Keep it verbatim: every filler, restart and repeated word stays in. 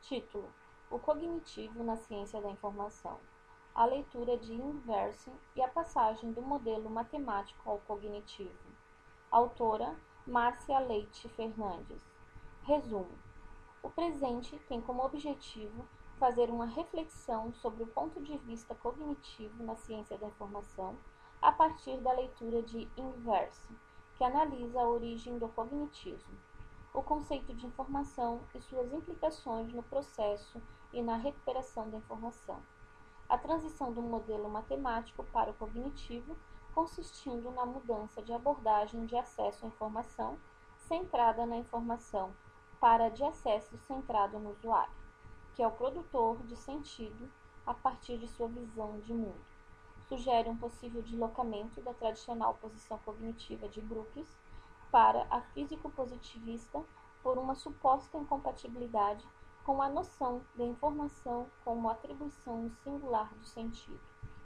Título: O cognitivo na ciência da informação. A leitura de Inverse e a passagem do modelo matemático ao cognitivo. Autora: Márcia Leite Fernandes. Resumo: o presente tem como objetivo fazer uma reflexão sobre o ponto de vista cognitivo na ciência da informação a partir da leitura de Inverse, que analisa a origem do cognitivo, o conceito de informação e suas implicações no processo e na recuperação da informação. A transição do modelo matemático para o cognitivo, consistindo na mudança de abordagem de acesso à informação, centrada na informação, para a de acesso centrado no usuário, que é o produtor de sentido a partir de sua visão de mundo. Sugere um possível deslocamento da tradicional posição cognitiva de Brooks para a físico-positivista por uma suposta incompatibilidade com a noção da informação como atribuição singular do sentido.